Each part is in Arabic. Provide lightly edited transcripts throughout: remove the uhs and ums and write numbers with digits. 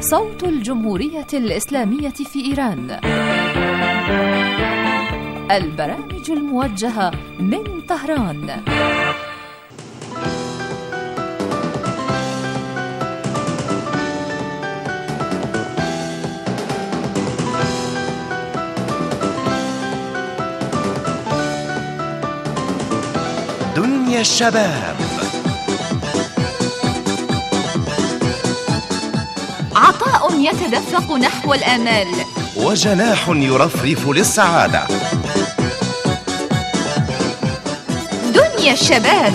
صوت الجمهورية الإسلامية في إيران. البرامج الموجهة من طهران. دنيا الشباب، عطاء يتدفق نحو الآمال، وجناح يرفرف للسعادة. دنيا الشباب.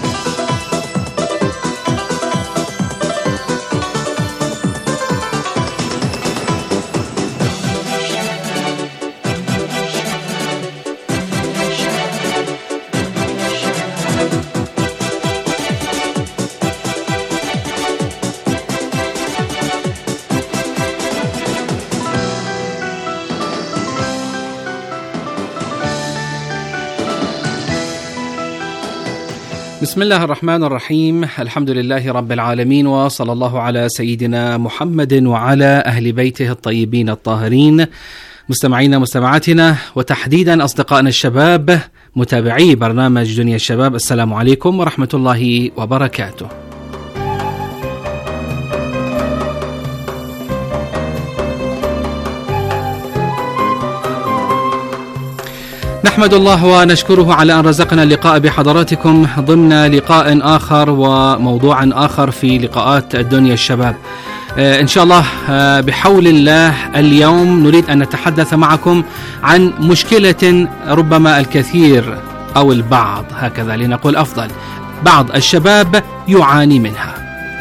بسم الله الرحمن الرحيم. الحمد لله رب العالمين، وصلى الله على سيدنا محمد وعلى أهل بيته الطيبين الطاهرين. مستمعينا مستمعاتنا، وتحديدا أصدقائنا الشباب متابعي برنامج دنيا الشباب، السلام عليكم ورحمة الله وبركاته. نحمد الله ونشكره على أن رزقنا اللقاء بحضراتكم ضمن لقاء آخر وموضوع آخر في لقاءات الدنيا الشباب. إن شاء الله بحول الله اليوم نريد أن نتحدث معكم عن مشكلة ربما الكثير أو البعض، هكذا لنقول أفضل، بعض الشباب يعاني منها.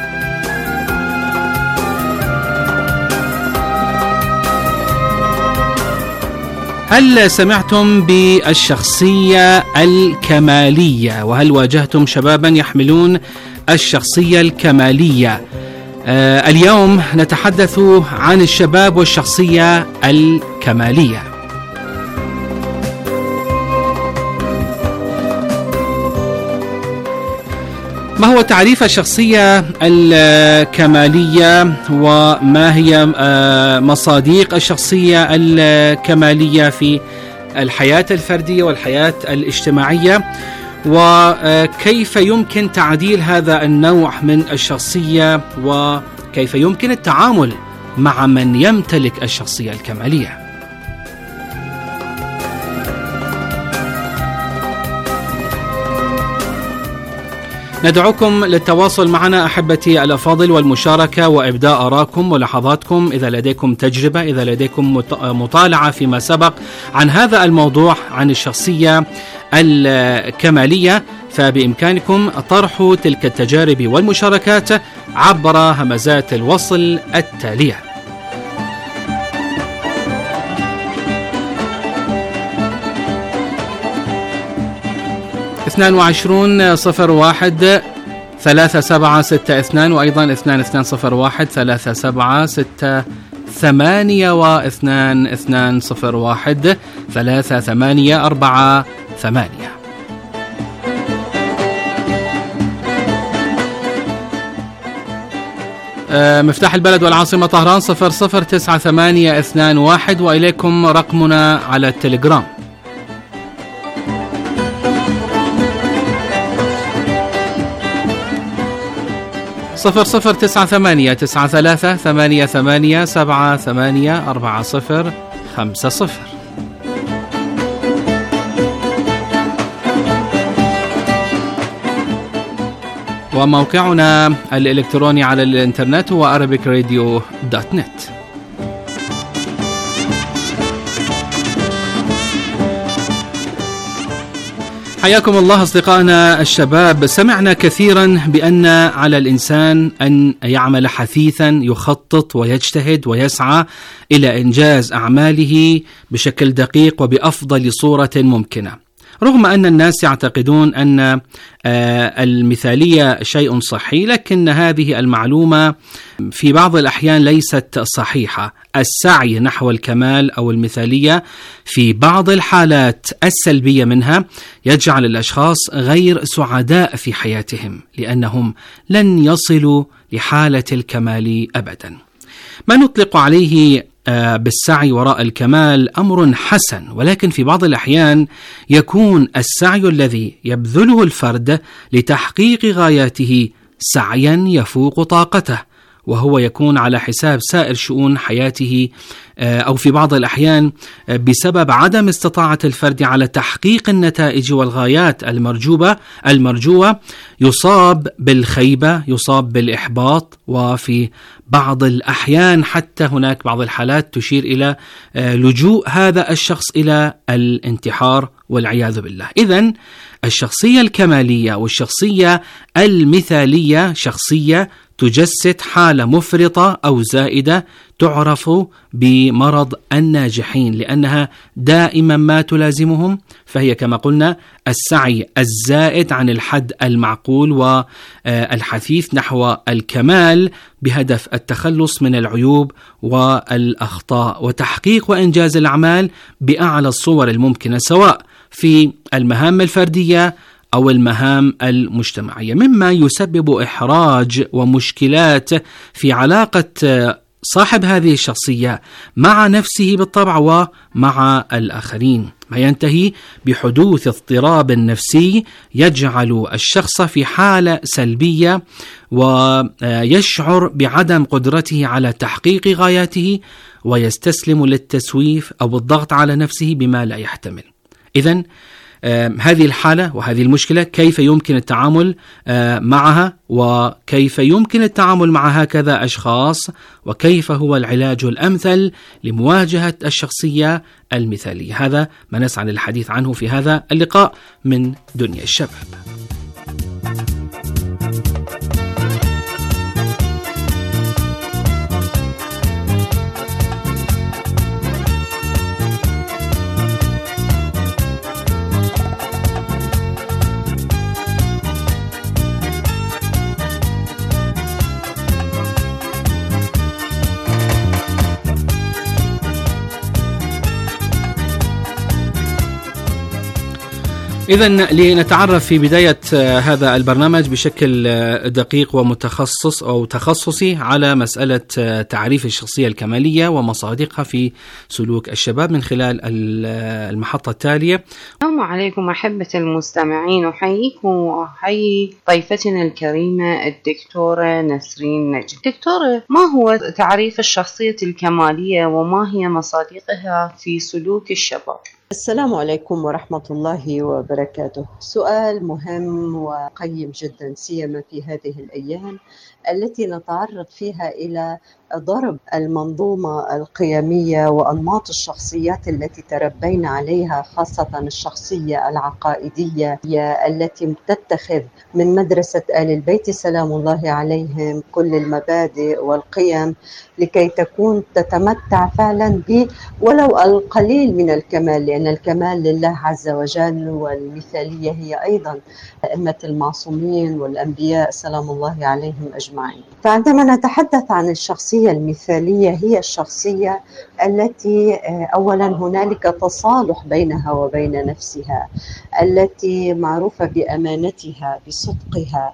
هل سمعتم بالشخصية الكمالية؟ وهل واجهتم شبابا يحملون الشخصية الكمالية؟ اليوم نتحدث عن الشباب والشخصية الكمالية. ما هو تعريف الشخصية الكمالية، وما هي مصادق الشخصية الكمالية في الحياة الفردية والحياة الاجتماعية، وكيف يمكن تعديل هذا النوع من الشخصية، وكيف يمكن التعامل مع من يمتلك الشخصية الكمالية؟ ندعوكم للتواصل معنا أحبتي الأفاضل، والمشاركة وإبداء آراءكم ولاحظاتكم. إذا لديكم تجربة، إذا لديكم مطالعة فيما سبق عن هذا الموضوع عن الشخصية الكمالية، فبإمكانكم طرح تلك التجارب والمشاركات عبر همزات الوصل التالية: 2201-3762، وأيضا 2201-3801-3848. مفتاح البلد والعاصمة طهران 009821، وإليكم رقمنا على التليجرام 00989388784050. وموقعنا الإلكتروني على الإنترنت هو arabicradio.net. حياكم الله أصدقائنا الشباب. سمعنا كثيرا بأن على الإنسان أن يعمل حثيثا، يخطط ويجتهد ويسعى إلى إنجاز أعماله بشكل دقيق وبأفضل صورة ممكنة، رغم أن الناس يعتقدون أن المثالية شيء صحي، لكن هذه المعلومة في بعض الأحيان ليست صحيحة. السعي نحو الكمال أو المثالية في بعض الحالات السلبية منها يجعل الأشخاص غير سعداء في حياتهم، لأنهم لن يصلوا لحالة الكمال أبدا. ما نطلق عليه بالسعي وراء الكمال أمر حسن، ولكن في بعض الأحيان يكون السعي الذي يبذله الفرد لتحقيق غاياته سعيا يفوق طاقته، وهو يكون على حساب سائر شؤون حياته، أو في بعض الأحيان بسبب عدم استطاعة الفرد على تحقيق النتائج والغايات المرجوة يصاب بالخيبة، يصاب بالإحباط، وفي بعض الأحيان حتى هناك بعض الحالات تشير إلى لجوء هذا الشخص إلى الانتحار والعياذ بالله. إذن الشخصية الكمالية والشخصية المثالية شخصية تجسد حالة مفرطة أو زائدة تعرف بمرض الناجحين، لأنها دائما ما تلازمهم، فهي كما قلنا السعي الزائد عن الحد المعقول والحثيث نحو الكمال بهدف التخلص من العيوب والأخطاء وتحقيق وإنجاز الأعمال بأعلى الصور الممكنة، سواء في المهام الفردية أو المهام المجتمعية، مما يسبب إحراج ومشكلات في علاقة صاحب هذه الشخصية مع نفسه بالطبع ومع الآخرين، ما ينتهي بحدوث اضطراب نفسي يجعل الشخص في حالة سلبية ويشعر بعدم قدرته على تحقيق غاياته ويستسلم للتسويف أو الضغط على نفسه بما لا يحتمل. إذن هذه الحالة وهذه المشكلة كيف يمكن التعامل معها، وكيف يمكن التعامل مع هكذا أشخاص، وكيف هو العلاج الأمثل لمواجهة الشخصية المثالية؟ هذا ما نسعى للحديث عنه في هذا اللقاء من دنيا الشباب. إذن لنتعرف في بداية هذا البرنامج بشكل دقيق ومتخصص أو تخصصي على مسألة تعريف الشخصية الكمالية ومصادقها في سلوك الشباب من خلال المحطة التالية. السلام عليكم أحبة المستمعين، أحييكم وأحيي ضيفتنا الكريمة الدكتورة نسرين نجم. دكتورة، ما هو تعريف الشخصية الكمالية وما هي مصادقها في سلوك الشباب؟ السلام عليكم ورحمة الله وبركاته. سؤال مهم وقيم جدا، سيما في هذه الأيام التي نتعرض فيها إلى ضرب المنظومة القيمية وأنماط الشخصيات التي تربينا عليها، خاصة الشخصية العقائدية التي تتخذ من مدرسة آل البيت سلام الله عليهم كل المبادئ والقيم لكي تكون تتمتع فعلا ولو القليل من الكمال، لأن الكمال لله عز وجل، والمثالية هي أيضا أئمة المعصومين والأنبياء سلام الله عليهم أجمعين. فعندما نتحدث عن الشخصية المثالية، هي الشخصية التي أولا هنالك تصالح بينها وبين نفسها، التي معروفة بأمانتها، بصدقها،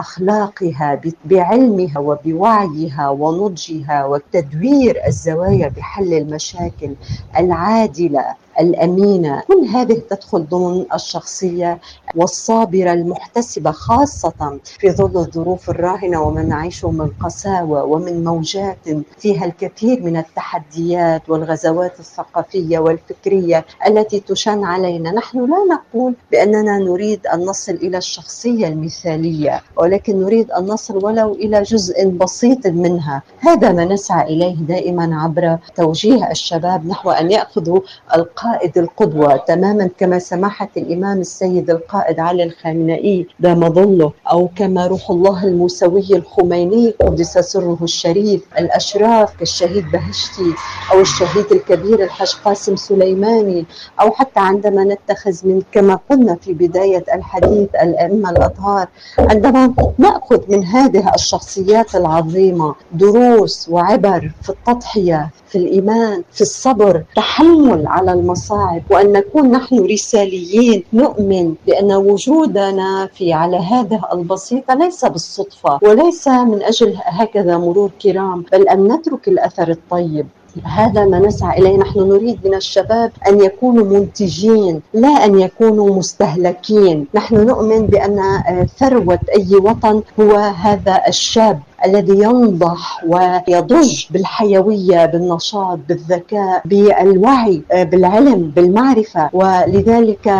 أخلاقها، بعلمها وبوعيها ونضجها وتدوير الزوايا بحل المشاكل، العادلة، الأمينة. كل هذه تدخل ضمن الشخصية والصابرة المحتسبة، خاصة في ظل الظروف الراهنة وما نعيشه من قساوة ومن موجات فيها الكثير من التحديات والغزوات الثقافية والفكرية التي تشن علينا. نحن لا نقول بأننا نريد أن نصل إلى الشخصية المثالية، ولكن نريد أن نصل ولو إلى جزء بسيط منها. هذا ما نسعى إليه دائما عبر توجيه الشباب نحو أن يأخذوا القائد القدوة، تماما كما سماحة الإمام السيد القائد علي الخامنئي دام ظله، أو كما روح الله الموسوي الخميني قدس سره الشريف، الأشراف كالشهيد بهشتي أو الشهيد الكبير الحاج قاسم سليماني، أو حتى عندما نتخذ من كما قلنا في بداية الحديث الأئمة الأطهار. عندما نأخذ من هذه الشخصيات العظيمة دروس وعبر في التضحية، في الإيمان، في الصبر، تحمل على المصاعب، وأن نكون نحن رساليين نؤمن بأن وجودنا على هذه البسيطة ليس بالصدفة وليس من أجل هكذا مرور كرام، بل أن نترك الأثر الطيب. هذا ما نسعى إليه. نحن نريد من الشباب أن يكونوا منتجين لا أن يكونوا مستهلكين. نحن نؤمن بأن ثروة أي وطن هو هذا الشاب الذي ينضح ويضج بالحيوية، بالنشاط، بالذكاء، بالوعي، بالعلم، بالمعرفة. ولذلك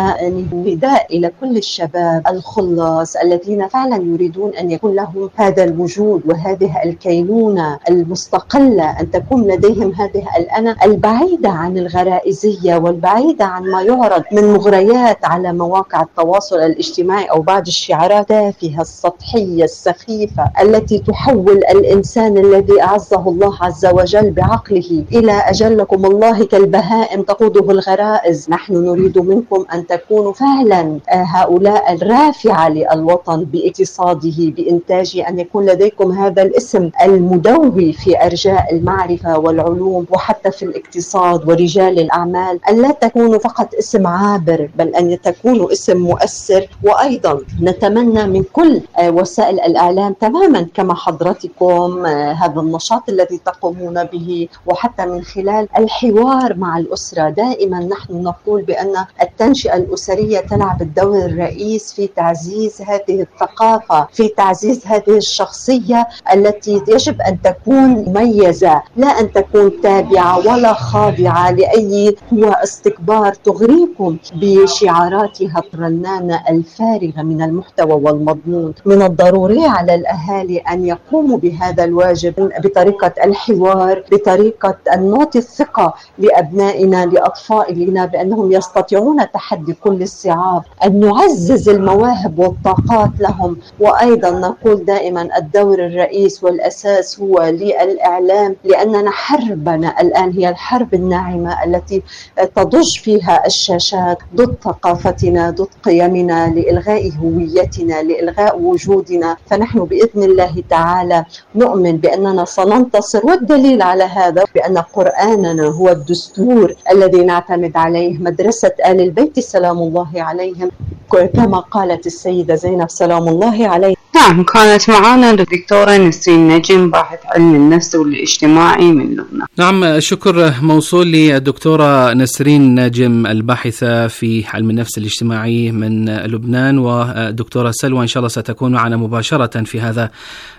نداء إلى كل الشباب الخلص الذين فعلا يريدون أن يكون لهم هذا الوجود وهذه الكينونة المستقلة، أن تكون لديهم هذه الأنا البعيدة عن الغرائزية والبعيدة عن ما يعرض من مغريات على مواقع التواصل الاجتماعي أو بعض الشعارات التافهة السطحية السخيفة التي تحول الإنسان الذي أعزه الله عز وجل بعقله إلى أجلكم الله كالبهائم تقوده الغرائز. نحن نريد منكم أن تكونوا فعلا هؤلاء الرافعة للوطن باقتصاده، بإنتاجه، أن يكون لديكم هذا الاسم المدوي في أرجاء المعرفة والعلوم وحتى في الاقتصاد ورجال الأعمال، أن لا تكونوا فقط اسم عابر بل أن تكونوا اسم مؤثر. وأيضا نتمنى من كل وسائل الإعلام تماما كما حضرتكم هذا النشاط الذي تقومون به، وحتى من خلال الحوار مع الأسرة. دائما نحن نقول بأن التنشئة الأسرية تلعب الدور الرئيس في تعزيز هذه الثقافة، في تعزيز هذه الشخصية التي يجب أن تكون مميزة، لا أن تكون تابعة ولا خاضعة لأي قوى استكبار تغريكم بشعاراتها الرنانة الفارغة من المحتوى والمضمون. من الضروري على الأهالي أن يقوموا بهذا الواجب بطريقة الحوار، بطريقة أن نعطي الثقة لأبنائنا لأطفالنا بأنهم يستطيعون تحدي كل الصعاب، أن نعزز المواهب والطاقات لهم. وأيضا نقول دائما الدور الرئيس والأساس هو للإعلام، لأننا حربنا الآن هي الحرب الناعمة التي تضج فيها الشاشات ضد ثقافتنا، ضد قيمنا، لإلغاء هويتنا، لإلغاء وجودنا. فنحن بإذن الله تعالى نؤمن بأننا سننتصر، والدليل على هذا بأن قرآننا هو الدستور الذي نعتمد عليه، مدرسة آل البيت سلام الله عليهم، كما قالت السيدة زينب سلام الله عليها. نعم، كانت معنا الدكتورة نسرين نجم، باحث علم النفس والاجتماعي من لبنان. نعم، الشكر موصول للدكتورة نسرين نجم الباحثة في علم النفس الاجتماعي من لبنان، والدكتورة سلوى إن شاء الله ستكون معنا مباشرة في هذا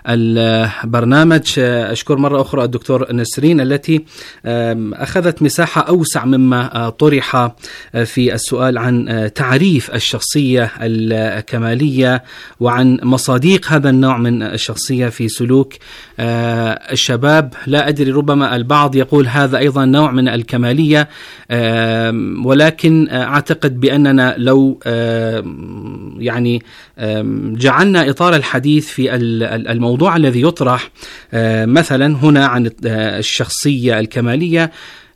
البرنامج. أشكر مرة أخرى الدكتور نسرين التي أخذت مساحة أوسع مما طرح في السؤال عن تعريف الشخصية الكمالية وعن مصاديق هذا النوع من الشخصية في سلوك الشباب. لا أدري، ربما البعض يقول هذا أيضا نوع من الكمالية، ولكن أعتقد بأننا لو يعني جعلنا إطار الحديث في الموضوع الذي يطرح مثلا هنا عن الشخصية الكمالية،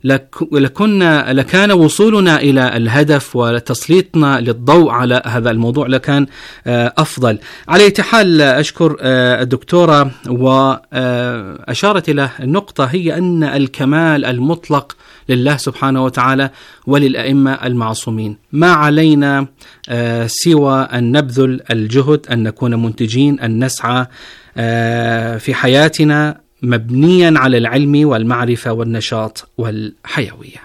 لكان وصولنا إلى الهدف وتسليطنا للضوء على هذا الموضوع لكان أفضل. على أي حال أشكر الدكتورة، وأشارت إلى النقطة هي أن الكمال المطلق لله سبحانه وتعالى وللأئمة المعصومين. ما علينا سوى أن نبذل الجهد، أن نكون منتجين، أن نسعى في حياتنا مبنيا على العلم والمعرفة والنشاط والحيوية.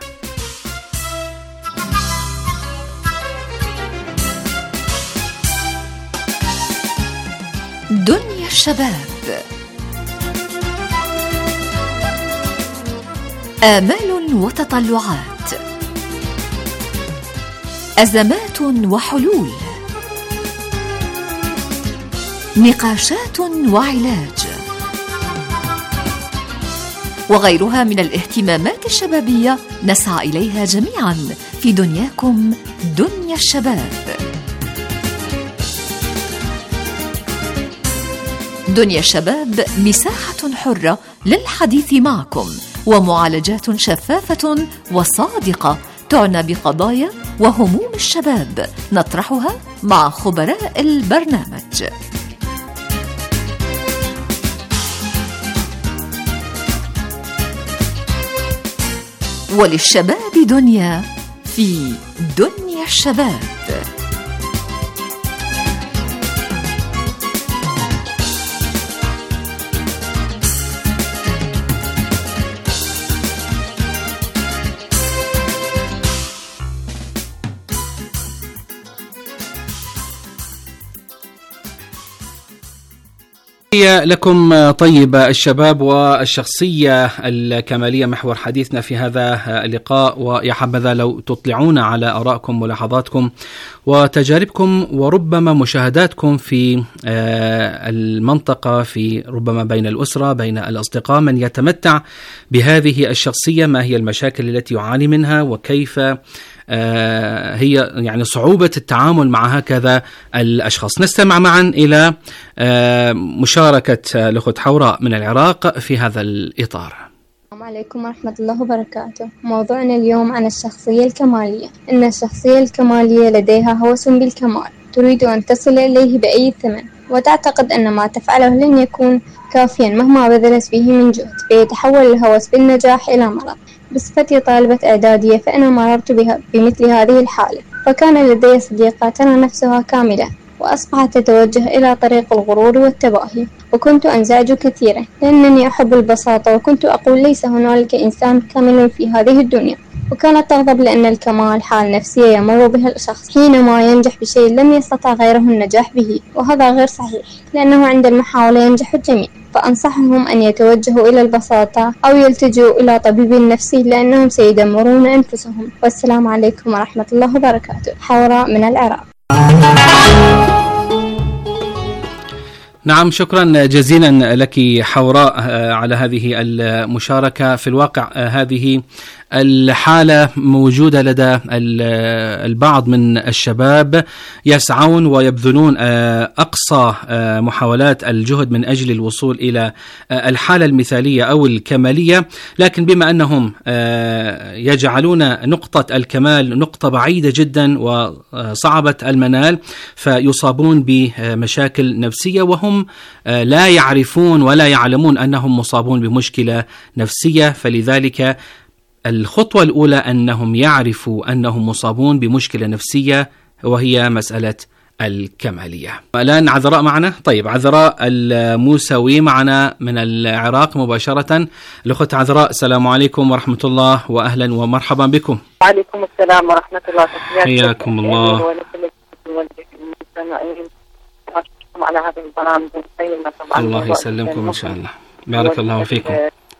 دنيا الشباب، آمال وتطلعات، أزمات وحلول، نقاشات وعلاج، وغيرها من الاهتمامات الشبابية نسعى إليها جميعا في دنياكم دنيا الشباب. دنيا الشباب مساحة حرة للحديث معكم، ومعالجات شفافة وصادقة تعنى بقضايا وهموم الشباب نطرحها مع خبراء البرنامج. وللشباب دنيا في دنيا الشباب. لكم طيب الشباب والشخصية الكمالية محور حديثنا في هذا اللقاء، ويا حبذا لو تطلعونا على آرائكم ولاحظاتكم وتجاربكم وربما مشاهداتكم في المنطقة، في ربما بين الأسرة، بين الأصدقاء، من يتمتع بهذه الشخصية، ما هي المشاكل التي يعاني منها، وكيف هي يعني صعوبة التعامل مع هكذا الأشخاص. نستمع معا إلى مشاركة الأخت حوراء من العراق في هذا الإطار. السلام عليكم ورحمة الله وبركاته. موضوعنا اليوم عن الشخصية الكمالية. إن الشخصية الكمالية لديها هوس بالكمال، تريد أن تصل إليه بأي ثمن، وتعتقد أن ما تفعله لن يكون كافيا مهما بذلت فيه من جهد، فيتحول الهوس بالنجاح إلى مرض. بصفتي طالبة إعدادية فأنا مررت بمثل هذه الحالة، فكان لدي صديقة ترى نفسها كاملة، وأصبحت تتوجه إلى طريق الغرور والتباهي، وكنت أنزعج كثيرا لأنني أحب البساطة، وكنت أقول ليس هنالك إنسان كامل في هذه الدنيا. وكانت تغضب لأن الكمال حال نفسية يمر بها الشخص حينما ينجح بشيء لم يستطع غيره النجاح به، وهذا غير صحيح، لأنه عند المحاولة ينجح الجميع. فأنصحهم أن يتوجهوا إلى البساطة أو يلتجوا إلى طبيب نفسي، لأنهم سيدمرون أنفسهم. والسلام عليكم ورحمة الله وبركاته. حوراء من العراق. نعم، شكرا جزيلا لك حوراء على هذه المشاركة. في الواقع هذه الحالة موجودة لدى البعض من الشباب، يسعون ويبذلون أقصى محاولات الجهد من أجل الوصول إلى الحالة المثالية أو الكمالية، لكن بما أنهم يجعلون نقطة الكمال نقطة بعيدة جدا وصعبة المنال، فيصابون بمشاكل نفسية وهم لا يعرفون ولا يعلمون أنهم مصابون بمشكلة نفسية. فلذلك الخطوة الأولى أنهم يعرفوا أنهم مصابون بمشكلة نفسية، وهي مسألة الكمالية. الآن عذراء معنا. طيب، عذراء الموسوي معنا من العراق مباشرة. الأخت عذراء، السلام عليكم ورحمة الله، وأهلا ومرحبا بكم. وعليكم السلام ورحمة الله. حياكم الله. على هذه البرامج القيمة طبعا. الله يسلمكم إن شاء الله. بارك الله فيكم.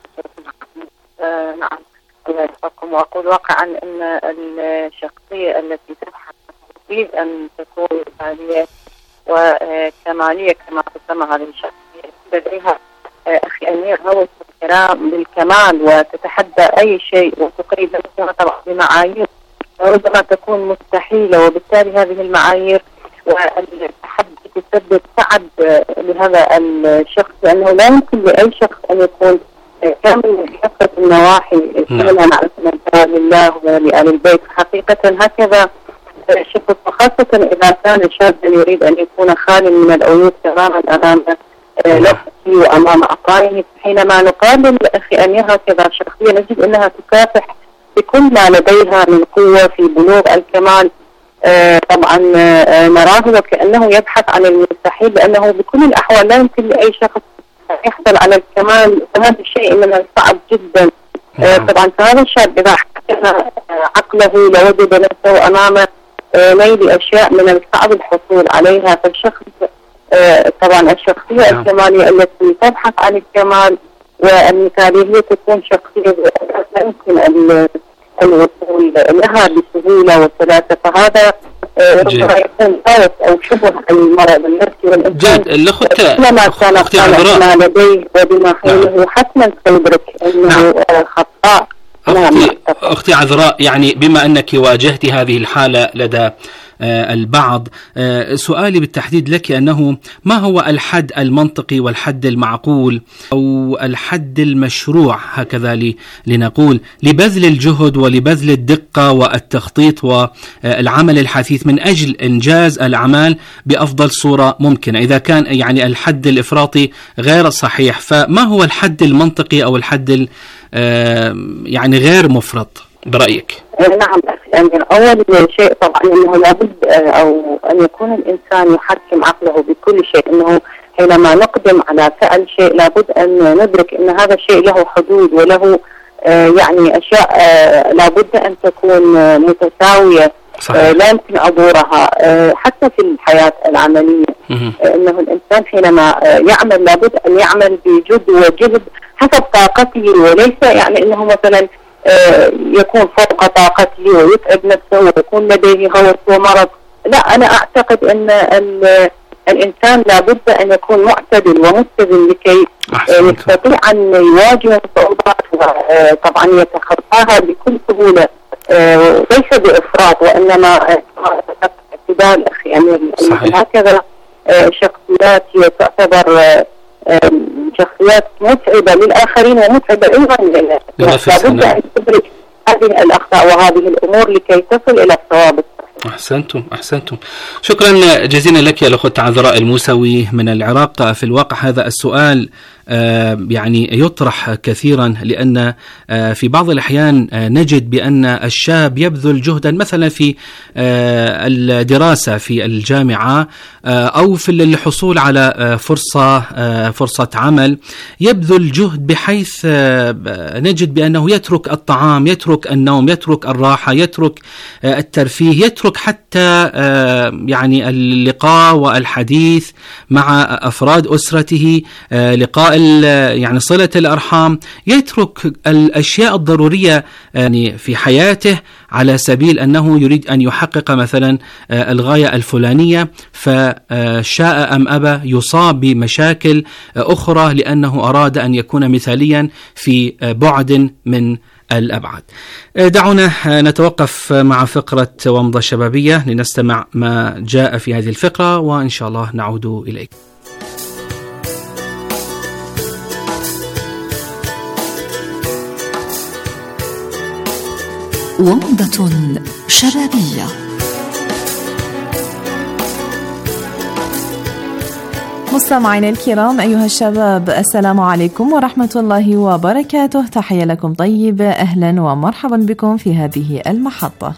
نعم، الله يحفظكم. وأقول واقعا أن الشخصية التي تبحث تريد أن تكون مثالية وكمالية كما تسمى هذه الشخصية، لديها أخي أمير هوس بالكمال، وتتحدى أي شيء وتقيد نفسها طبعا بمعايير ربما تكون مستحيلة، وبالتالي هذه المعايير والتحدي تسبب تعب لهذا الشخص، لأنه لا يمكن لأي شخص أن يكون كامل من كافة النواحي، كلها مع لله ولآل البيت. حقيقة هكذا الشخص، وخاصة إذا كان شابا يريد أن يكون خالي من العيوب تماما أمام نفسه وأمام أقارنه. حينما نقابل أخي أمير هكذا شخصية نجد أنها تكافح بكل ما لديها من قوة في بلوغ الكمال. طبعا نراه وكأنه يبحث عن المستحيل، لأنه بكل الأحوال لا يمكن لأي شخص يحصل على الكمال، فهذا الشيء من الصعب جدا. طبعا فهذا الشاب إذا حكم عقله لوجد نفسه أمام نيل أشياء من الصعب الحصول عليها. فالشخص طبعا الشخصية الكمالية التي تبحث عن الكمال والمثالية تكون شخصية لا يمكن الوصول لها بسهولة وسلاسة. فهذا ربما يكون خاوف أو شبه المرض النفسي والإنسان. كلما كان ما لديه وبما حوله حتما سيدرك أنه خطأ. أختي عذراء، يعني بما أنك واجهت هذه الحالة لدى البعض. سؤالي بالتحديد لك أنه ما هو الحد المنطقي والحد المعقول أو الحد المشروع هكذا لنقول لبذل الجهد ولبذل الدقة والتخطيط والعمل الحثيث من أجل إنجاز الأعمال بأفضل صورة ممكنة؟ إذا كان يعني الحد الإفراطي غير صحيح، فما هو الحد المنطقي أو الحد يعني غير مفرط برأيك؟ نعم أخي أمين، أول شيء طبعا أنه لابد أو أن يكون الإنسان يحكم عقله بكل شيء، أنه حينما نقدم على فعل شيء لابد أن ندرك أن هذا الشيء له حدود وله يعني أشياء لابد أن تكون متساوية. لا يمكن عبورها حتى في الحياة العملية. أنه الإنسان حينما يعمل لابد أن يعمل بجد وجهد حسب طاقته، وليس يعني أنه مثلا يكون فوق طاقته ويتعب نفسه ويكون لديه هوس ومرض. لا، أنا أعتقد أن الإنسان لابد أن يكون معتدل ومتزن لكي يستطيع أن يواجه الصعوبات وطبعا يتخطاها بكل سهولة، ليس بإفراط وإنما اعتدال أخي أمير. هكذا شخصيات هي تعتبر شخصيات متعبة للآخرين ومتعبة أيضا لنا. لابد أن تدرك هذه الأخطاء وهذه الأمور لكي تصل إلى الصواب. أحسنتم. شكرا جزيلا لك يا الأخت عذراء الموسوي من العراق. في الواقع هذا السؤال يعني يطرح كثيرا، لأن في بعض الأحيان نجد بأن الشاب يبذل جهدا مثلا في الدراسة في الجامعة أو في الحصول على فرصة عمل، يبذل جهد بحيث نجد بأنه يترك الطعام، يترك النوم، يترك الراحة، يترك الترفيه، يترك حتى يعني اللقاء والحديث مع أفراد أسرته، لقاء يعني صلة الأرحام، يترك الأشياء الضرورية يعني في حياته على سبيل أنه يريد أن يحقق مثلا الغاية الفلانية، فشاء أم أبى يصاب بمشاكل أخرى لأنه أراد أن يكون مثاليا في بعد من الأبعاد. دعونا نتوقف مع فقرة ومضة شبابية لنستمع ما جاء في هذه الفقرة، وإن شاء الله نعود إليك. ومضة شبابية. مستمعينا الكرام أيها الشباب، السلام عليكم ورحمة الله وبركاته. تحية لكم طيبة، أهلا ومرحبا بكم في هذه المحطة.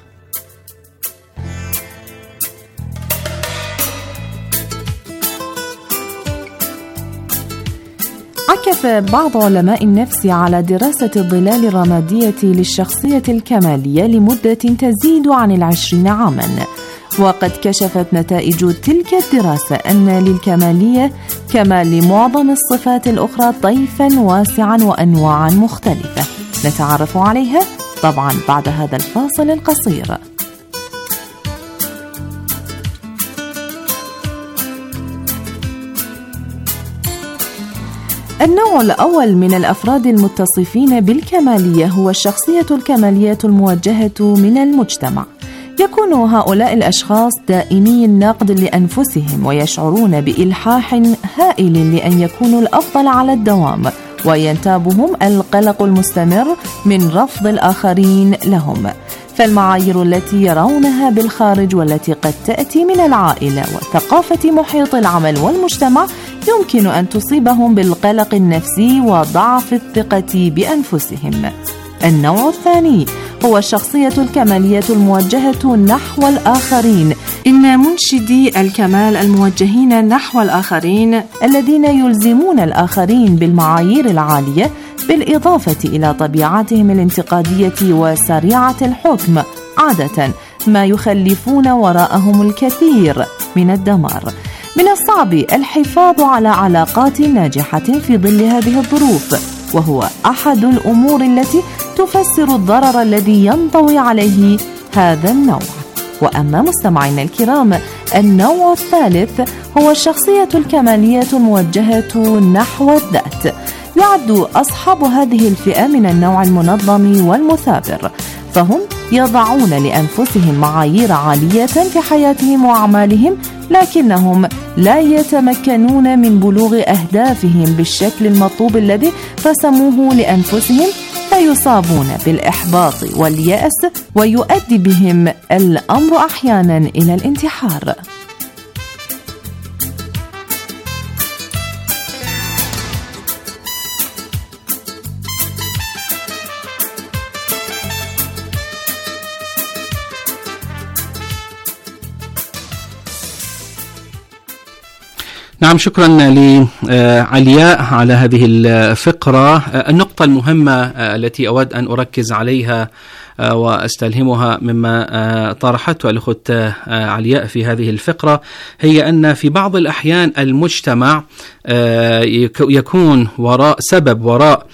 عكف بعض علماء النفس على دراسة الظلال الرمادية للشخصية الكمالية لمدة تزيد عن 20 عاما، وقد كشفت نتائج تلك الدراسة أن للكمالية كما لمعظم الصفات الأخرى طيفا واسعا وأنواعا مختلفة، نتعرف عليها طبعا بعد هذا الفاصل القصير. النوع الأول من الأفراد المتصفين بالكمالية هو الشخصية الكمالية الموجهة من المجتمع. يكون هؤلاء الأشخاص دائمي النقد لأنفسهم ويشعرون بإلحاح هائل لأن يكونوا الأفضل على الدوام، وينتابهم القلق المستمر من رفض الآخرين لهم. فالمعايير التي يرونها بالخارج والتي قد تأتي من العائلة وثقافة محيط العمل والمجتمع يمكن أن تصيبهم بالقلق النفسي وضعف الثقة بأنفسهم. النوع الثاني هو الشخصية الكمالية الموجهة نحو الآخرين. إن منشدي الكمال الموجهين نحو الآخرين الذين يلزمون الآخرين بالمعايير العالية، بالإضافة إلى طبيعتهم الانتقادية وسريعة الحكم، عادة ما يخلفون وراءهم الكثير من الدمار. من الصعب الحفاظ على علاقات ناجحة في ظل هذه الظروف، وهو أحد الأمور التي تفسر الضرر الذي ينطوي عليه هذا النوع. وأما مستمعينا الكرام، النوع الثالث هو الشخصية الكمالية الموجهة نحو الذات. يعد أصحاب هذه الفئة من النوع المنظم والمثابر، فهم يضعون لأنفسهم معايير عالية في حياتهم وأعمالهم، لكنهم لا يتمكنون من بلوغ أهدافهم بالشكل المطلوب الذي رسموه لأنفسهم، فيصابون بالإحباط واليأس، ويؤدي بهم الأمر أحيانا إلى الانتحار. نعم، شكرا لعلياء على هذه الفقرة. النقطة المهمة التي أود أن أركز عليها وأستلهمها مما طرحته الأخت علياء في هذه الفقرة هي أن في بعض الأحيان المجتمع يكون وراء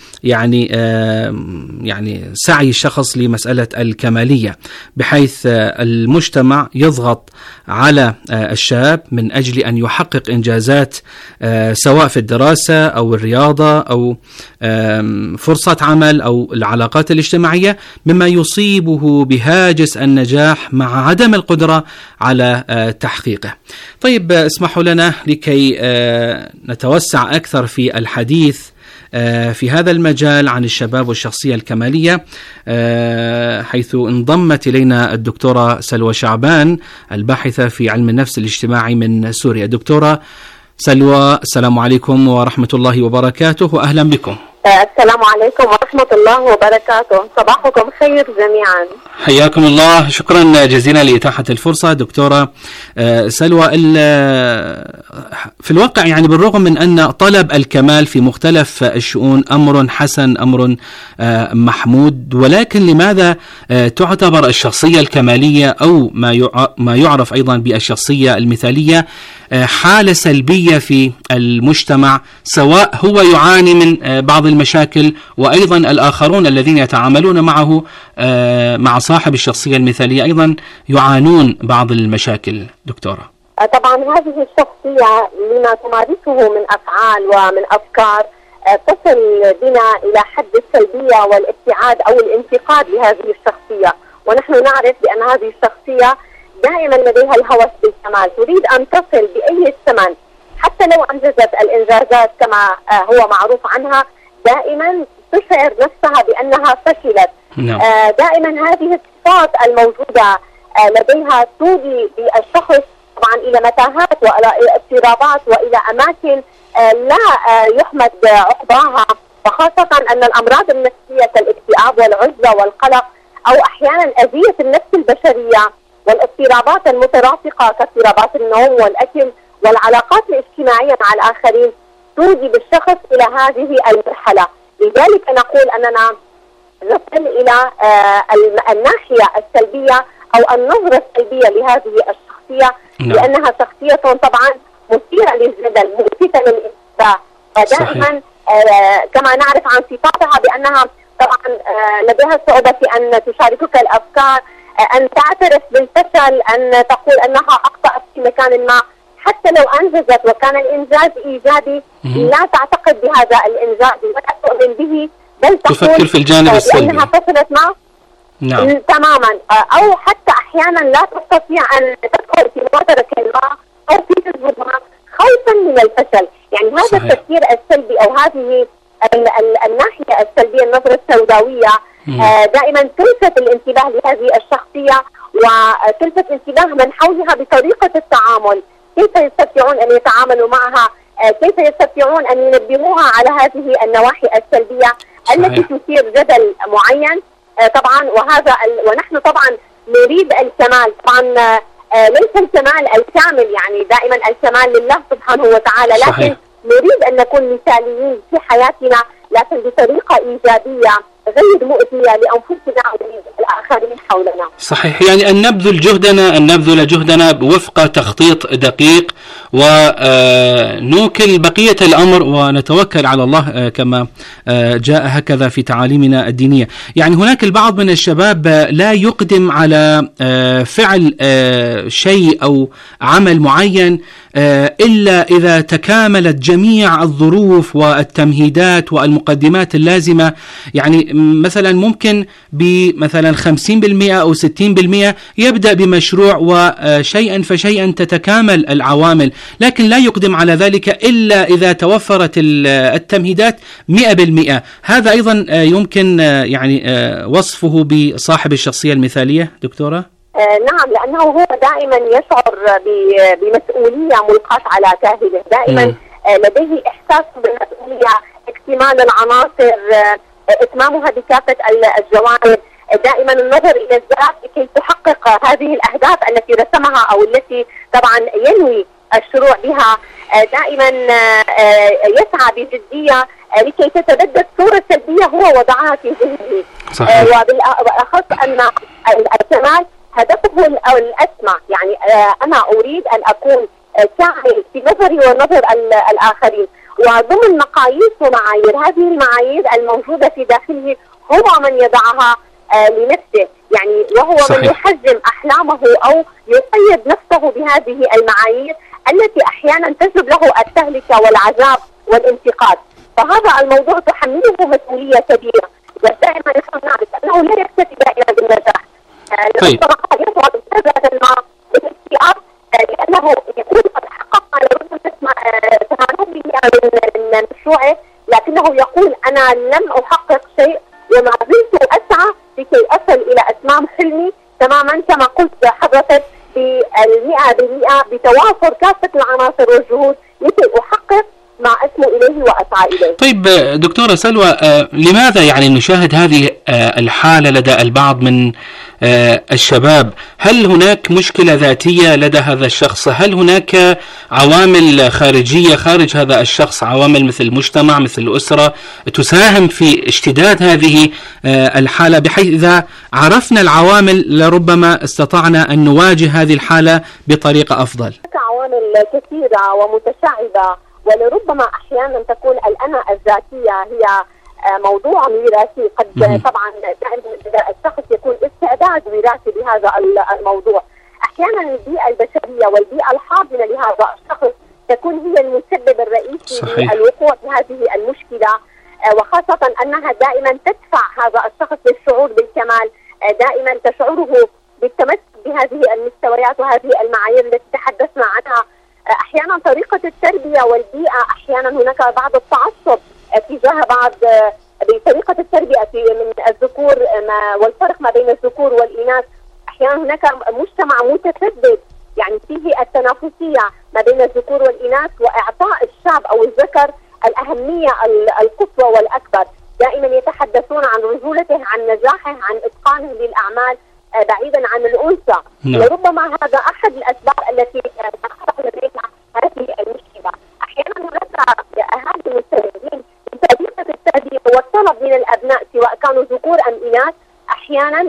يعني سعي الشخص لمسألة الكمالية، بحيث المجتمع يضغط على الشاب من أجل أن يحقق إنجازات سواء في الدراسة أو الرياضة أو فرصة عمل أو العلاقات الاجتماعية، مما يصيبه بهاجس النجاح مع عدم القدرة على تحقيقه. طيب، اسمحوا لنا لكي نتوسع أكثر في الحديث في هذا المجال عن الشباب والشخصية الكمالية، حيث انضمت إلينا الدكتورة سلوى شعبان الباحثة في علم النفس الاجتماعي من سوريا. دكتورة سلوى، السلام عليكم ورحمة الله وبركاته، وأهلا بكم. السلام عليكم ورحمة الله وبركاته، صباحكم خير جميعا. حياكم الله، شكرا جزيلا لإتاحة الفرصة. دكتورة سلوى، في الواقع يعني بالرغم من أن طلب الكمال في مختلف الشؤون أمر حسن، أمر محمود، ولكن لماذا تعتبر الشخصية الكمالية أو ما يعرف أيضا بالشخصية المثالية حالة سلبية في المجتمع، سواء هو يعاني من بعض المشاكل وأيضا الآخرون الذين يتعاملون معه مع صاحب الشخصية المثالية أيضا يعانون بعض المشاكل؟ دكتورة، طبعا هذه الشخصية لما تمارسه من أفعال ومن أفكار تصل بنا إلى حد السلبية والابتعاد أو الانتقاد لهذه الشخصية، ونحن نعرف بأن هذه الشخصية دائما لديها الهوس بالكمال، تريد أن تصل بأي ثمن، حتى لو أنجزت الإنجازات كما هو معروف عنها دائما تشعر نفسها بأنها فشلت. دائما هذه الصفات الموجودة لديها تودي بالشخص طبعا إلى متاهات وإلى اضطرابات وإلى أماكن لا يحمد عقباها، وخاصة أن الأمراض النفسية كالاكتئاب والعزلة والقلق أو أحيانا أذية النفس البشرية والاضطرابات المترافقة كاضطرابات النوم والأكل والعلاقات الاجتماعية مع الآخرين تودي بالشخص إلى هذه المرحلة. لذلك نقول أننا نصل إلى الناحية السلبية أو النظرة السلبية لهذه الشخصية، لأنها شخصية طبعا مثيرة للجدل، ملفتة للانتباه، ودائما كما نعرف عن صفاتها بأنها طبعا لديها صعوبة في أن تشاركك الأفكار، أن تعترف بالفشل، أن تقول أنها أخطأت في مكان ما، حتى لو أنجزت وكان الإنجاز إيجابي لا تعتقد بهذا الإنجاز ولا تؤمن به، بل تفكر في الجانب السلبي لأنها فشلت معه. نعم. تماما. أو حتى أحيانا لا تستطيع أن تدخل في مبادرة ما أو في تجربة خوفا من الفشل. يعني هذا صحيح. التفكير السلبي أو هذه الناحية السلبية، النظرة السوداوية دائما تلفت الانتباه لهذه الشخصية وتلفت انتباه من حولها بطريقة التعامل، كيف يستطيعون أن يتعاملوا معها، كيف يستطيعون أن ينبهوها على هذه النواحي السلبية التي تثير جدل معين. طبعا ونحن طبعا نريد الكمال، طبعا ليس الكمال الكامل، يعني دائما الكمال لله سبحانه وتعالى، لكن صحيح. نريد أن نكون مثاليين في حياتنا، لكن بطريقة إيجابية غير مؤذية لأنفسنا وللآخرين حولنا. صحيح، يعني أن نبذل جهدنا وفق تخطيط دقيق، ونوكل بقية الأمر ونتوكل على الله كما جاء هكذا في تعاليمنا الدينية. يعني هناك البعض من الشباب لا يقدم على فعل شيء أو عمل معين إلا إذا تكاملت جميع الظروف والتمهيدات والمقدمات اللازمة. يعني مثلا ممكن بمثلا 50% أو 60% يبدأ بمشروع، وشيئا فشيئا تتكامل العوامل، لكن لا يقدم على ذلك إلا إذا توفرت التمهيدات 100%. هذا أيضا يمكن يعني وصفه بصاحب الشخصية المثالية دكتورة؟ نعم، لأنه هو دائما يشعر بمسؤولية ملقاة على كاهله، دائما لديه إحساس بالمسؤولية، اكتمال العناصر، إتمامها بكافة الجوانب، دائما النظر إلى الذات لكي تحقق هذه الأهداف التي رسمها أو التي طبعا ينوي الشروع بها، دائما يسعى بجدية لكي تتبدد صورة سلبية هو وضعها في ذهنه. وبالأخص أن الكمال هدفه الأسمى، يعني أنا أريد أن أكون كامل في نظري ونظر الآخرين، وضمن مقاييس ومعايير. هذه المعايير الموجودة في داخله هو من يضعها لنفسه، يعني وهو من يحجم أحلامه أو يقيد نفسه بهذه المعايير التي أحيانا تجلب له التهلكة والعذاب والانتقاد. فهذا الموضوع تحمله مسؤولية كبيرة، ودائما نحن نعرف أنه لا يكتفي دائما بالنجاح. يصعد درجة ما بالاكتئاب لأنه يكون قد حقق على ربما 80% من مشروعه، لكنه يقول أنا لم أحقق شيء وما زلت أسعى لكي أصل إلى أتمام حلمي تماما كما قلت حضرتك ب100% بتوافر كافة العناصر والجهود لكي أحقق ما أسمو إليه وأسعى إليه. طيب دكتورة سلوى، لماذا يعني نشاهد هذه الحالة لدى البعض من الشباب؟ هل هناك مشكلة ذاتية لدى هذا الشخص؟ هل هناك عوامل خارجية خارج هذا الشخص، عوامل مثل المجتمع مثل الأسرة تساهم في اشتداد هذه الحالة، بحيث إذا عرفنا العوامل لربما استطعنا أن نواجه هذه الحالة بطريقة أفضل؟ عوامل كثيرة ومتشعبة، ولربما أحيانا تكون الأنا الذاتية هي موضوع وراثي. قد طبعا الشخص يكون استعداد وراثي بهذا الموضوع. أحيانا البيئة البشرية والبيئة الحاضنة لهذا الشخص تكون هي المسبب الرئيسي للوقوع في هذه المشكلة، وخاصة أنها دائما تدفع هذا الشخص للشعور بالكمال، دائما تشعره بالتمسك بهذه المستويات وهذه المعايير التي تحدثنا عنها. أحيانا طريقة التربية والبيئة، أحيانا هناك بعض التعصب تجاه بعض بطريقة التربية من الذكور والفرق ما بين الذكور والإناث. أحيانا هناك مجتمع متسدد يعني فيه التنافسية ما بين الذكور والإناث، وإعطاء الشاب أو الذكر الأهمية القصوى والأكبر. دائما يتحدثون عن رجولته، عن نجاحه، عن إتقانه للأعمال بعيدا عن الأنثى. وربما هذا أحد الأسباب التي تخلق لدينا هذه المشكلة. أحيانا هناك أهالي المستهدفين بطريقة التربية والطلب من الأبناء سواء كانوا ذكور أم إناث، أحيانا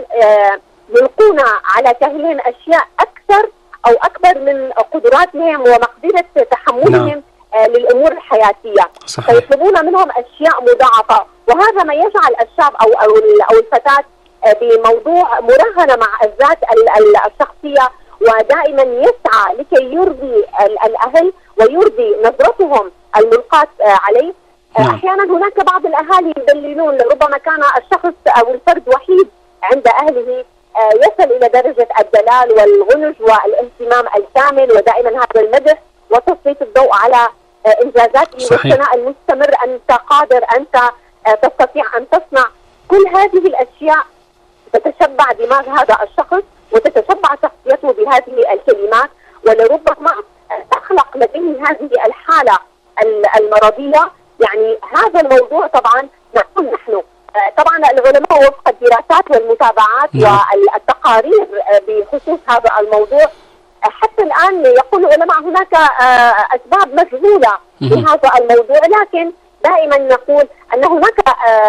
يلقون على كاهلهم أشياء أكثر أو أكبر من قدراتهم ومقدرة تحملهم للأمور الحياتية، فيطلبون منهم أشياء مضاعفة، وهذا ما يجعل الشاب أو الفتاة بموضوع مراهنة مع الذات الشخصية، ودائما يسعى لكي يرضي الأهل ويرضي نظرتهم الملقاة عليه. أحيانا هناك بعض الأهالي يدللون، ربما كان الشخص أو الفرد وحيد عند أهله، يصل إلى درجة الدلال والغنج والاهتمام الكامل، ودائما هذا المدح وتسليط الضوء على إنجازاته والثناء المستمر، أنت قادر، أنت تستطيع أن تصنع. كل هذه الأشياء تتشبع دماغ هذا الشخص وتتشبع شخصيته بهذه الكلمات، ولربما تخلق لديه هذه الحالة المرضية. يعني هذا الموضوع طبعا نقول نحن طبعا العلماء وفق الدراسات والمتابعات والتقارير بخصوص هذا الموضوع، حتى الآن يقول العلماء هناك أسباب مجهولة لهذا الموضوع، لكن دائما نقول أن هناك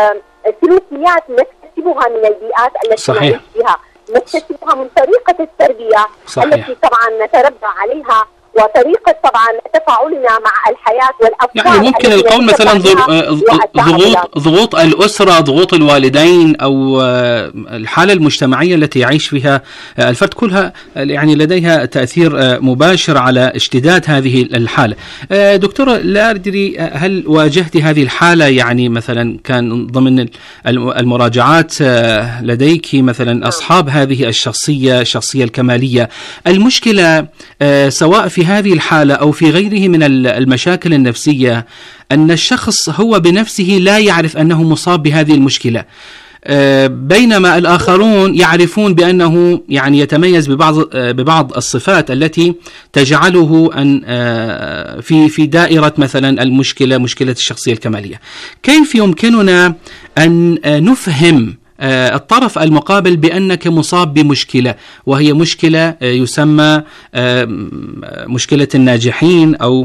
سلوكيات نكتسبها من البيئات التي نعيش فيها، نكتسبها من طريقة التربية التي طبعا نتربى عليها، وطريقة طبعا تفاعلنا مع الحياة والأفكار. يعني ممكن القول مثلا ضغوط الأسرة، ضغوط الوالدين، أو الحالة المجتمعية التي يعيش فيها الفرد، كلها يعني لديها تأثير مباشر على اشتداد هذه الحالة. دكتورة، لا أدري هل واجهت هذه الحالة، يعني مثلا كان ضمن المراجعات لديك مثلا أصحاب هذه الشخصية الكمالية، المشكلة سواء في هذه الحالة أو في غيره من المشاكل النفسية أن الشخص هو بنفسه لا يعرف أنه مصاب بهذه المشكلة، بينما الآخرون يعرفون بأنه يعني يتميز ببعض الصفات التي تجعله أن في دائرة مثلا مشكلة الشخصية الكمالية. كيف يمكننا أن نفهم الطرف المقابل بأنك مصاب بمشكلة، وهي مشكلة يسمى مشكلة الناجحين أو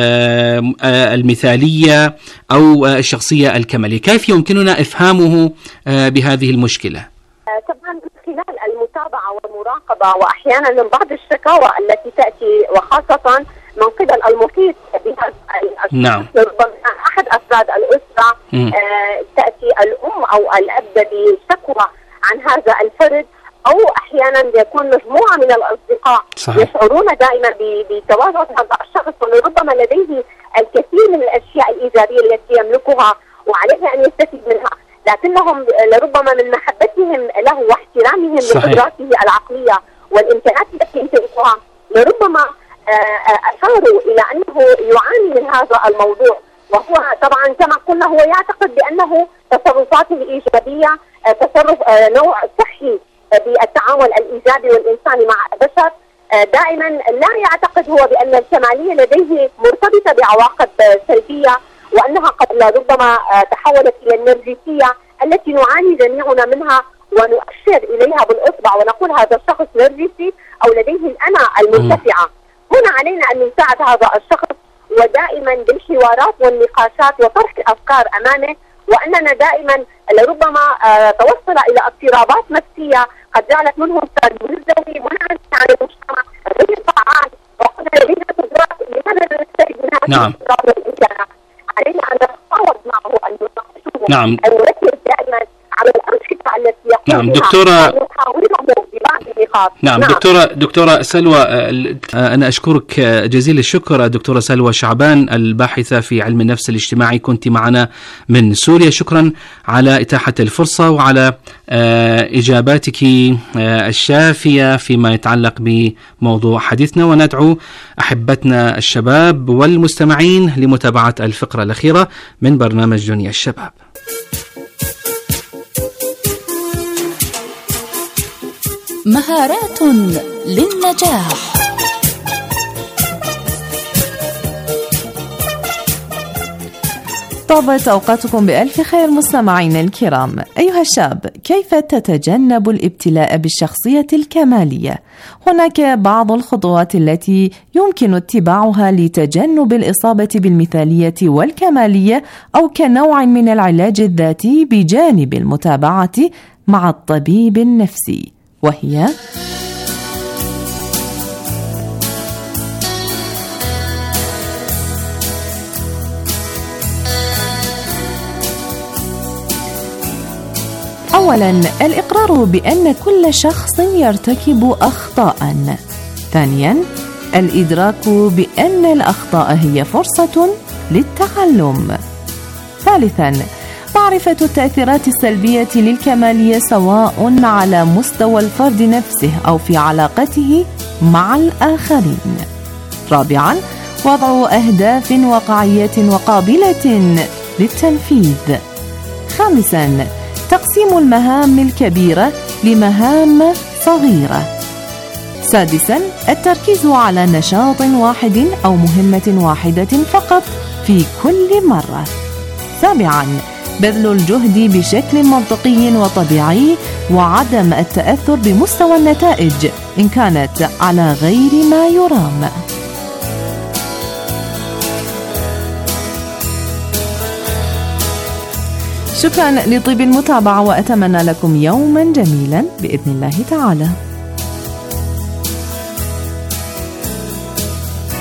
المثالية أو الشخصية الكمالية؟ كيف يمكننا إفهامه بهذه المشكلة؟ طبعا من خلال المتابعة والمراقبة، وأحيانا من بعض الشكاوى التي تأتي وخاصة من قبل المحيط بهذا الشخص. نعم. أحد أفراد الأسرة تأتي الأم أو الأب بشكوى عن هذا الفرد، أو أحيانا يكون مجموعة من الأصدقاء يشعرون دائما بتواجد هذا الشخص، ولربما لديه الكثير من الأشياء الإيجابية التي يملكها وعليه أن يستفيد منها، لكنهم لربما من محبتهم له واحترامهم لقدراته العقلية والإمكانات التي يمتلكها لربما أشاروا إلى أنه يعاني من هذا الموضوع. وهو طبعا كما قلنا هو يعتقد بأنه تصرفاته الإيجابية تصرف نوع صحي بالتعامل الإيجابي والإنساني مع البشر. دائما لا يعتقد هو بأن الكمالية لديه مرتبطة بعواقب سلبية، وأنها قد ربما تحولت إلى النرجسية التي نعاني جميعنا منها، ونؤشر إليها بالإصبع ونقول هذا الشخص نرجسي أو لديه الأنا المرتفعة. هنا علينا أن نساعد هذا الشخص، ودائما بالحوارات والنقاشات وطرح الأفكار أمامه، وأننا دائما لربما توصل إلى اضطرابات نفسية قد جعلت منه منزوي منعزل عن المجتمع غير فعال، وقد لدينا قدرات لماذا نستفيد من هذه القدرات والإمكانات. علينا أن نتفاوض معه، أن نناقشه، أن نركز دائما على الأنشطة التي يقوم بها، ونحاوره ببعض النقاط. نعم. دكتورة سلوى، أنا أشكرك جزيل الشكر. دكتورة سلوى شعبان، الباحثة في علم النفس الاجتماعي، كنت معنا من سوريا. شكرا على إتاحة الفرصة وعلى إجاباتك الشافية فيما يتعلق بموضوع حديثنا، وندعو أحبتنا الشباب والمستمعين لمتابعة الفقرة الأخيرة من برنامج دنيا الشباب. مهارات للنجاح. طابت أوقاتكم بألف خير مستمعينا الكرام. أيها الشاب، كيف تتجنب الابتلاء بالشخصية الكمالية؟ هناك بعض الخطوات التي يمكن اتباعها لتجنب الإصابة بالمثالية والكمالية، أو كنوع من العلاج الذاتي بجانب المتابعة مع الطبيب النفسي، وهي أولاً الإقرار بأن كل شخص يرتكب أخطاءً. ثانياً الإدراك بأن الأخطاء هي فرصة للتعلم. ثالثاً معرفة التأثيرات السلبية للكمالية سواء على مستوى الفرد نفسه أو في علاقته مع الآخرين. رابعاً وضع أهداف واقعية وقابلة للتنفيذ. خامساً تقسيم المهام الكبيرة لمهام صغيرة. سادساً التركيز على نشاط واحد أو مهمة واحدة فقط في كل مرة. سابعاً بذل الجهد بشكل منطقي وطبيعي، وعدم التأثر بمستوى النتائج إن كانت على غير ما يرام. شكرا لطيب المتابعة، وأتمنى لكم يوما جميلا بإذن الله تعالى.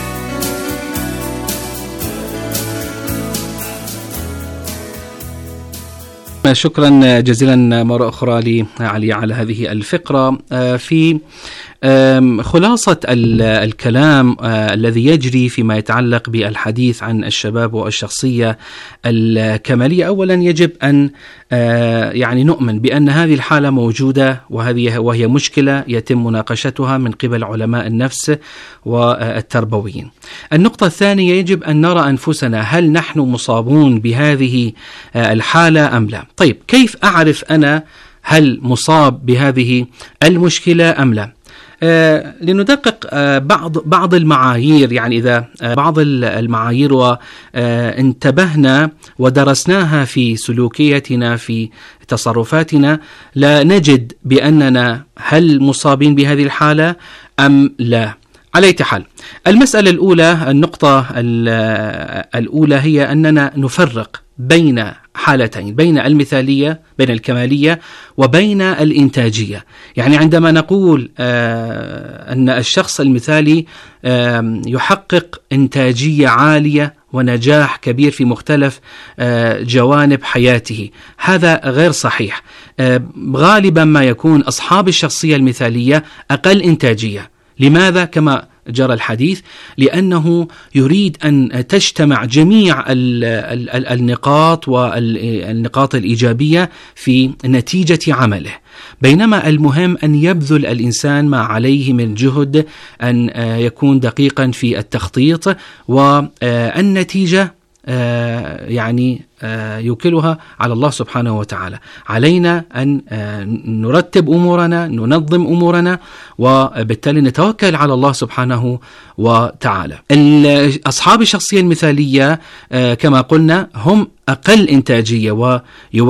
شكرا جزيلا مرة أخرى لعلي على هذه الفقرة. في خلاصة الكلام الذي يجري فيما يتعلق بالحديث عن الشباب والشخصية الكمالية، أولا يجب أن يعني نؤمن بأن هذه الحالة موجودة، وهي مشكلة يتم مناقشتها من قبل علماء النفس والتربويين. النقطة الثانية، يجب أن نرى أنفسنا هل نحن مصابون بهذه الحالة أم لا. طيب، كيف أعرف أنا هل مصاب بهذه المشكلة أم لا؟ لندقق بعض المعايير، يعني إذا بعض المعايير وانتبهنا ودرسناها في سلوكياتنا في تصرفاتنا، لا نجد بأننا هل مصابين بهذه الحالة أم لا. على أي حال، المسألة الأولى، النقطة الأولى هي أننا نفرق بين حالتين، بين المثالية، بين الكمالية، وبين الإنتاجية. يعني عندما نقول أن الشخص المثالي يحقق إنتاجية عالية ونجاح كبير في مختلف جوانب حياته، هذا غير صحيح. غالبا ما يكون أصحاب الشخصية المثالية أقل إنتاجية. لماذا؟ كما جرى الحديث، لأنه يريد أن تجتمع جميع النقاط والنقاط الإيجابية في نتيجة عمله، بينما المهم أن يبذل الإنسان ما عليه من جهد، أن يكون دقيقا في التخطيط، والنتيجة يعني يوكلها على الله سبحانه وتعالى. علينا أن نرتب أمورنا، ننظم أمورنا، وبالتالي نتوكل على الله سبحانه وتعالى. أصحاب الشخصية المثالية كما قلنا هم أقل إنتاجية،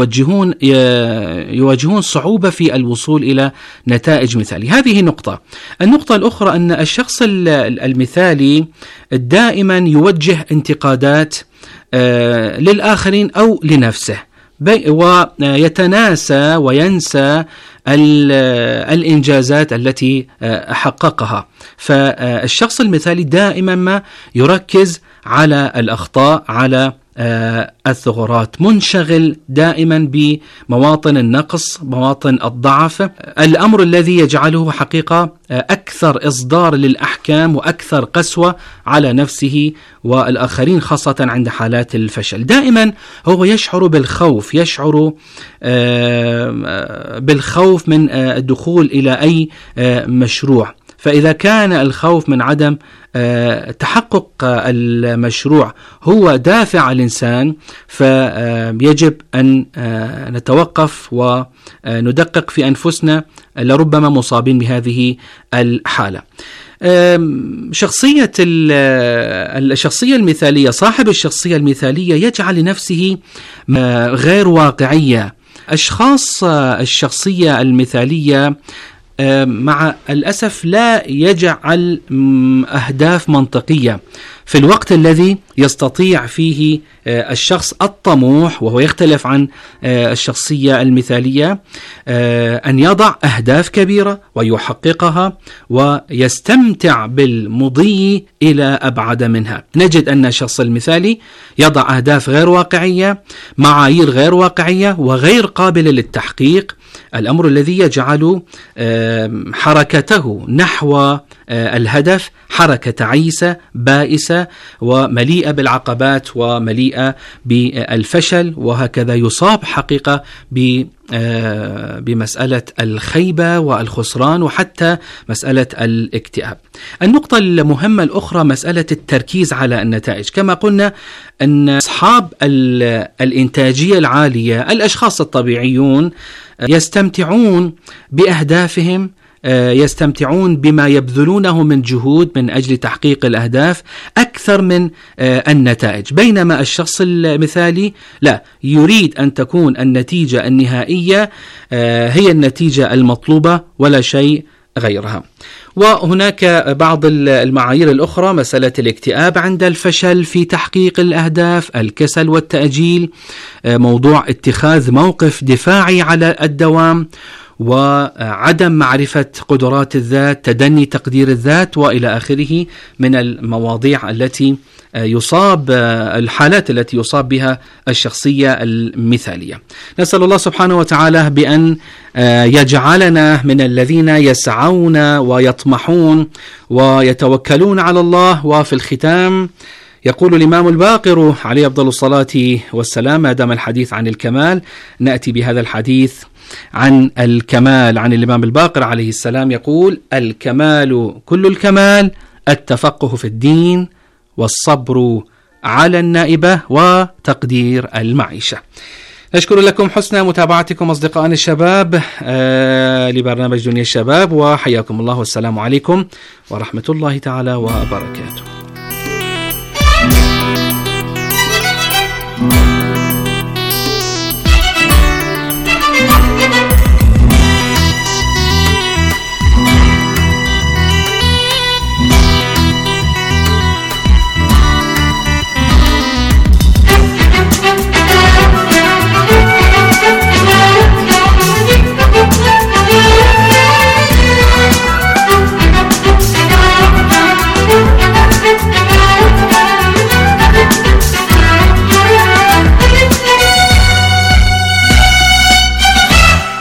ويواجهون صعوبة في الوصول إلى نتائج مثالية. هذه نقطة. النقطة الأخرى أن الشخص المثالي دائما يوجه انتقادات للآخرين أو لنفسه، ويتناسى وينسى الإنجازات التي حققها. فالشخص المثالي دائما ما يركز على الأخطاء، على الثغرات، منشغل دائما بمواطن النقص، مواطن الضعف، الأمر الذي يجعله حقيقة أكثر إصدار للأحكام وأكثر قسوة على نفسه والآخرين، خاصة عند حالات الفشل. دائما هو يشعر بالخوف، يشعر بالخوف من الدخول إلى أي مشروع. فإذا كان الخوف من عدم تحقق المشروع هو دافع الإنسان، فيجب أن نتوقف وندقق في أنفسنا، لربما مصابين بهذه الحالة. الشخصية المثالية، صاحب الشخصية المثالية يجعل لنفسه غير واقعية. أشخاص الشخصية المثالية مع الأسف لا يجعل أهداف منطقية في الوقت الذي يستطيع فيه الشخص الطموح، وهو يختلف عن الشخصية المثالية، أن يضع أهداف كبيرة ويحققها ويستمتع بالمضي إلى أبعد منها. نجد أن الشخص المثالي يضع أهداف غير واقعية، معايير غير واقعية وغير قابلة للتحقيق، الأمر الذي يجعل حركته نحو الهدف حركة تعيسة بائسة ومليئة بالعقبات ومليئة بالفشل، وهكذا يصاب حقيقة بمسألة الخيبة والخسران وحتى مسألة الاكتئاب. النقطة المهمة الأخرى مسألة التركيز على النتائج. كما قلنا أن أصحاب الإنتاجية العالية، الأشخاص الطبيعيون، يستمتعون بأهدافهم، يستمتعون بما يبذلونه من جهود من أجل تحقيق الأهداف أكثر من النتائج، بينما الشخص المثالي لا، يريد أن تكون النتيجة النهائية هي النتيجة المطلوبة ولا شيء غيرها. وهناك بعض المعايير الأخرى، مسألة الاكتئاب عند الفشل في تحقيق الأهداف، الكسل والتأجيل، موضوع اتخاذ موقف دفاعي على الدوام، وعدم معرفة قدرات الذات، تدني تقدير الذات، وإلى آخره من المواضيع التي يصاب الحالات التي يصاب بها الشخصية المثالية. نسأل الله سبحانه وتعالى بأن يجعلنا من الذين يسعون ويطمحون ويتوكلون على الله. وفي الختام يقول الإمام الباقر عليه أفضل الصلاة والسلام: ما دام الحديث عن الكمال نأتي بهذا الحديث عن الكمال عن الإمام الباقر عليه السلام، يقول: الكمال كل الكمال التفقه في الدين والصبر على النائبة وتقدير المعيشة. نشكر لكم حسن متابعتكم أصدقائنا الشباب لبرنامج دنيا الشباب، وحياكم الله والسلام عليكم ورحمة الله تعالى وبركاته.